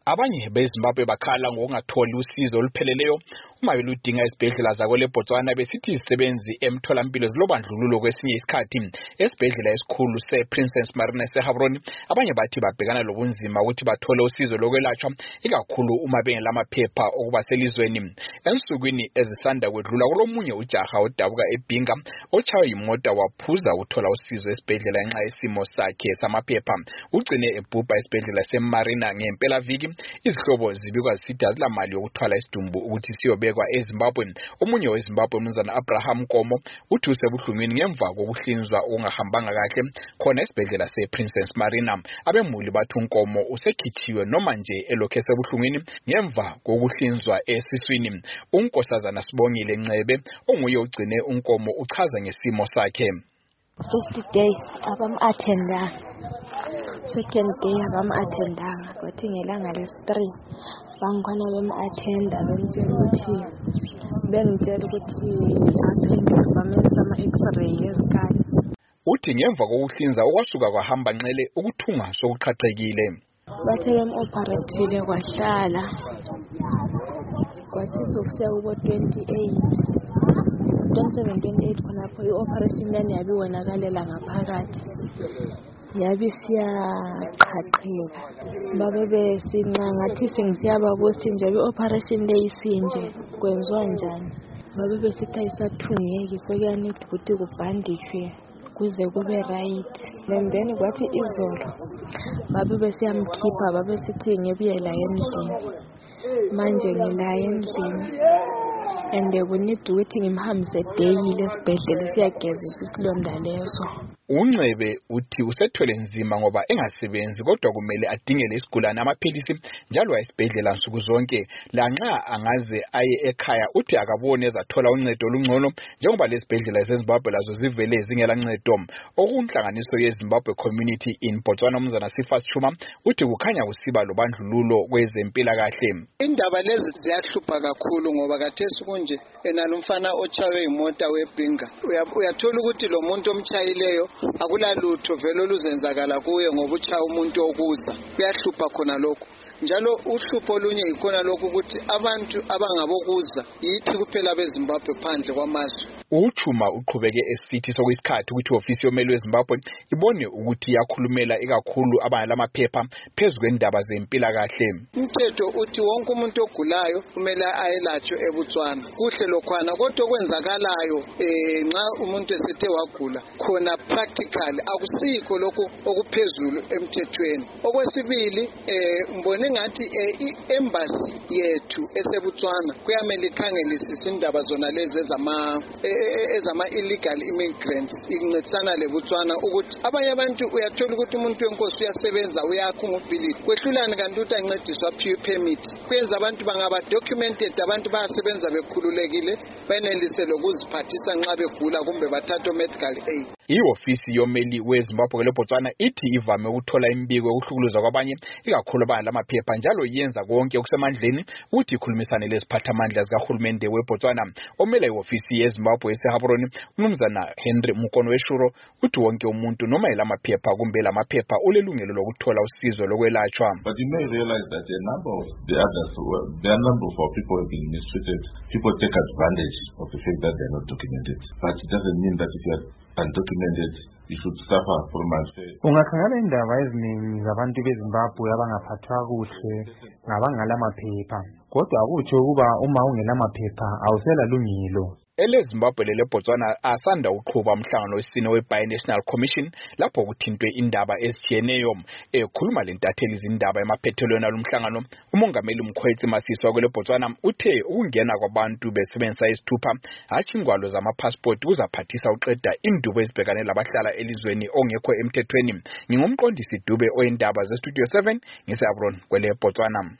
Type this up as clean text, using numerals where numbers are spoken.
Abanye beZimbabwe bakhala ngokungatholi usizo olupheleleyo uma beludinga esibhedlela zakwele Botswana besithi izisebenzi emtholampilo zilobandlululo kwesinye isikhathi esibhedlela esikhulu sePrincess Marina eseGaborone. Abanye bathi babhekana lobunzima ukuthi bathole usizo lokwelatshwa ikakhulu uma bengelamaphepha okuba selizweni. Ensukwini ezisanda kwedlula kulomunye ujaha odabuka eBhinga otshaywe yimota waphuza ukuthola usizo esibhedlela ngenxa yesimo sakhe samaphepha. Ugcine ebhubha esibhedlela seMarina ngempelaviki. Izihlobo zibikwa zisithi azilamali yokuthwala isidumbu ukuthi siyobekwa eZimbabwe. Omunye weZimbabwe umnumzana Abraham Nkomo uthi usebuhlungwini ngemva kokuhlinzwa okungahambanga kahle khona esibhedlela sePrincess Marina. Abemuli bathi uNkomo usekhitshiwe noma nje elokhu esebuhlungwini ngemva kokuhlinzwa esiswini. UNkosazana Sibongile Ncebe onguye ugcine uNkomo uchaza ngesimo sakhe. First day abam-attendanga, second day abam-attendanga, kwathi ngelanga lesi-3 bangikhona bem-attenda bengitshela ukuthi appendix bamenza ama-x-ray ezikali. Uthi ngemva kokuhlinza okwasuka kwahamba nxele ukuthunga sokuqhaqhekile. Bathe bem-operathile kwahlala kwathi sokusiya kubo 27-28 khonapho i-operation yani yabi wonakalela ngaphakathi yabi siyaqhaqheka babe besinca ngathi sengisiyababuza nje i-operation le isinje kwenziwa njani babe besithi ayisathungeki sokuyanida ukuthi kubhandishwe kuze kube right and then kwathi izolo babe besiyamkhipha babe sithi ngibuye la endlini manje ngila endlini and kunida ukuthi ngimhambise daily esibhedlela siyageziswa isilonda leso. UNcebe uthi usethwele nzima ngoba engasebenzi kodwa kumele adingele isigulane amaphilisi njalo esibhedlela nsuku zonke. Lanxa angaze aye ekhaya uthi akabone ezathola uncedo olungcono njengoba lesibhedlela eZimbabwe lazo zivele zingela ncedo. Okunhlanganiso yeZimbabwe Community in Botswana umnumzana Sifas Chuma uthi kukhanya kusiba lobandlululo kwezempilakahle. Indaba lezi ziyahlupha kakhulu ngoba kathesi kunje enalumfana ochawe imota weBhinga uyathola ukuthi lo muntu omchayileyo akula lutho vele oluzenzakala kuye ngoba ucha umuntu okuza kuyahlupha khona lokho. Njalo uhlupho olunye ikhona lokho ukuthi abantu abangabokuza yithi kuphela beZimbabwe phandle kwamazwe. Uchuma uqhubeke esithi sokuyisikhathi ukuthi ofisi yomeli weZimbabwe ibone ukuthi yakhulumela ikakhulu abangalamaphepha phezulu kwendaba zempilakahle. Umthetho uthi wonke umuntu ogulayo kumele ayelatshwe eBotswana. Kuhle lokhwana kodwa okwenzakalayo nxa umuntu esethe wagula khona practical akusikho lokho okuphezulu emthethweni. Okwesibili mbone ngathi i-embassy yethu eseBotswana kuyamele ikhangelisise indaba zona lezi ezama illegal immigrants incedisana leBotswana ukuthi abanye abantu uyathola ukuthi umuntu wenkosi uyasebenza uyakho ngobhilidi kwehlulani kanti uthi ancediswa permit kwenza abantu bangaba documented abantu bayasebenza bekhululekile benelise lokuziphathisa nxa begula kumbe bathatha medical aid. Iofisi yomeli weZimbabwe leBotswana ithi ivame ukuthola imbiko yokuhlukuluza kwabanye ikakhulu abangalamaphepha njalo yenza konke okusemandleni ukuthi ikhulumisane leziphathamandla zikahulumende weBotswana. Omela iofisi yeZimbabwe eseGaborone umnumzana Henry Mukonweshuro uthi wonke umuntu noma elamaphepha kumbe lamaphepha ulelungelo lokuthola usizo lokwelatshwa. But you may realize that a number of the others, there are a number of people have been mistreated. People take advantage of the fact that they are not documented. But it doesn't mean that if you are undocumented, you should suffer from unfair. Ungakhangela indaba eziningi zabantu beZimbabwe abangaphathwa kuhle ngabangalamaphepha. Kodwa akutsho ukuba uma ungelamaphepha awusela lungelo. EleZimbabwe leBotswana asanda uqhuba umhlangano wesine we-Binational Commission lapho kuthintwe indaba ezitshiyeneyo. Ekhuluma lentatheli izindaba emaphethelweni alomhlangano umongameli Mkhwetsi Masisi kweleBotswana uthe ukungena kwabantu besebenzisa isithupha hatshi ingwalo zamapassport kuzaphathisa uqeda indubo ezibhekane labahlala elizweni ongekho emthethweni. Ngingumqondisi Dube oyindaba zeStudio 7 ngiseGaborone kweleBotswana.